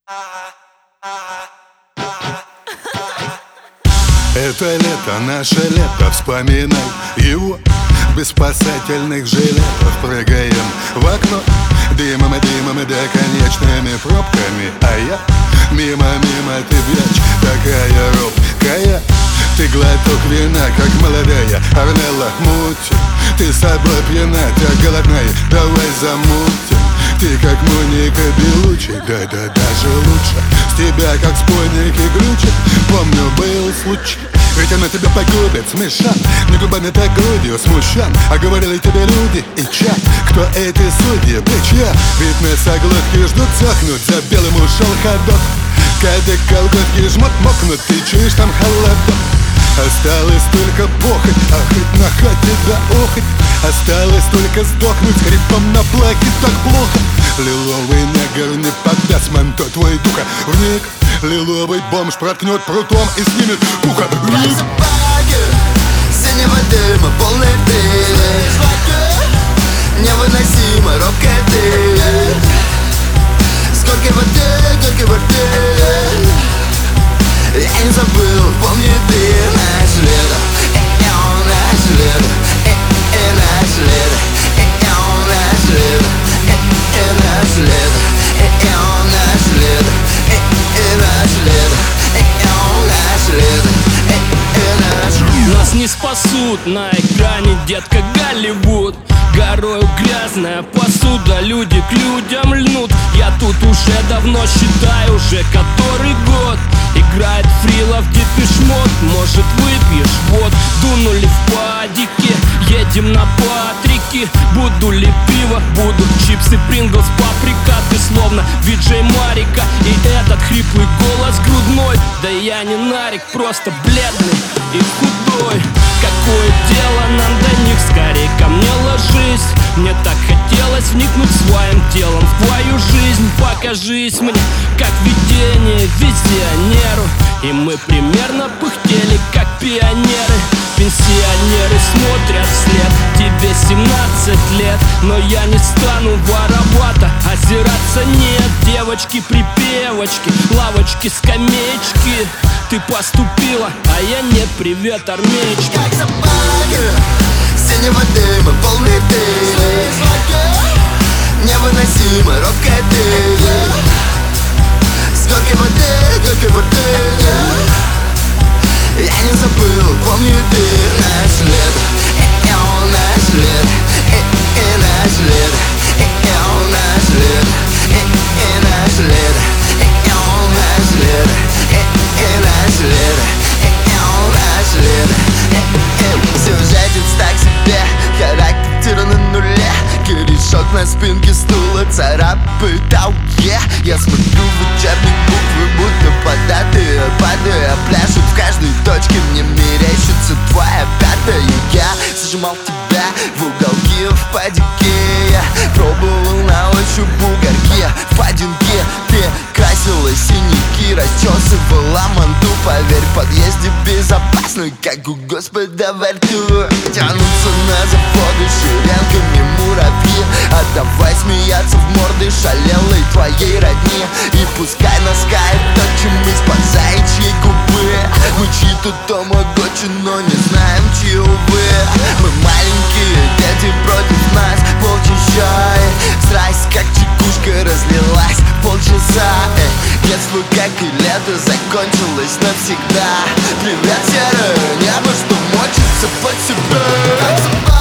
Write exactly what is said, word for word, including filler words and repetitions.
Это лето, наше лето, вспоминай его. Без спасательных жилетов прыгаем в окно, дымом и дымом и бесконечными пробками. А я мимо, мимо, ты бьешь, такая робкая. Ты глоток вина, как молодая Орнелла Мути. Ты с собой пьяна, так голодная, давай замутим. Ты как Моника Белуччи, да-да, даже лучше. С тебя как спойники глючит. Помню, был случай, ведь она тебя погубит, смешан. Не губами, так грудью смущан. А говорили тебе люди и чат, кто эти судьи, бич я. Ведь на соглотке ждут сохнуть, за белым ушел ходок. Когда колготки жмот мокнут, ты чуешь там холодок. Осталось только похоть, ахать, нахать и да охоть. Осталось только сдохнуть хрипом на плаке, так плохо. Лиловый негр не поддаст манто твой духа вник. Лиловый бомж проткнет прутом и снимет ухо. Как собаки, синего дыма, полный дым. Невыносимо робкая ты. Сколько воды, сколько воды. Я не забыл, помни ты. Наше лето, наше лето, наше лето, наше лето, наше лето, наше лето, наше лето, наше лето, наше лето. Нас не спасут на экране, детка, Голливуд. Горою грязная посуда, люди к людям льнут. Я тут уже давно считаю, уже который год играет Фрилов Депеш Мод. Может, выпьешь, вот, дунули в падике. Едем на Патрики. Буду ли пиво, будут чипсы Принглс, паприка. Ты словно виджей Марика. И этот хриплый голос грудной. Да я не нарик, просто бледный и худой. Какое дело нам до них, скорее ко мне ложись. Мне так хотелось вникнуть своим телом в твою жизнь. Покажись мне, как видение визионеру. И мы примерно пыхтели, как пионеры. Пенсионеры смотрят вслед. Тебе семнадцать лет, но я не стану воровато озираться, нет. Девочки, припевочки, лавочки, скамеечки. Ты поступила, а я нет, привет, армеечки. Как собаки, синего дыма, полный дым. Невыносимо робкая ты. Сколько воды, сколько воды. Я не забыл, помни ты. Наше лето, наше лето, наше лето, наше лето, наше лето, наше лето, наше лето, наше лето. Сюжетец так себе, характер на нуле. Корешок на спинке стула царапает ауе. Я смотрю в учебник буквы, будто податые, падая, пляшут в каждой точке. Мне мерещится твоя пятая. Я зажимал тебя в уголке, в падике. Я пробовал на ощупь бугорки. В одинке ты красила синяки, расчесывала манту. Поверь, в подъезде безопасно, как у Господа во рту. Тянутся на заводы шеренгами муравьи. А давай смеяться в морды шалелой твоей родни. И пускай нас кает точим из-под заячьей губы. Мы чьи-то тамагочи, но не знаем, чьи, увы. Мы маленькие дети, против нас полчища. Страсть, как чекушка, разлилась полчаса. Детство, как и лето, закончилось навсегда. Привет, серое небо, что мочится под себя.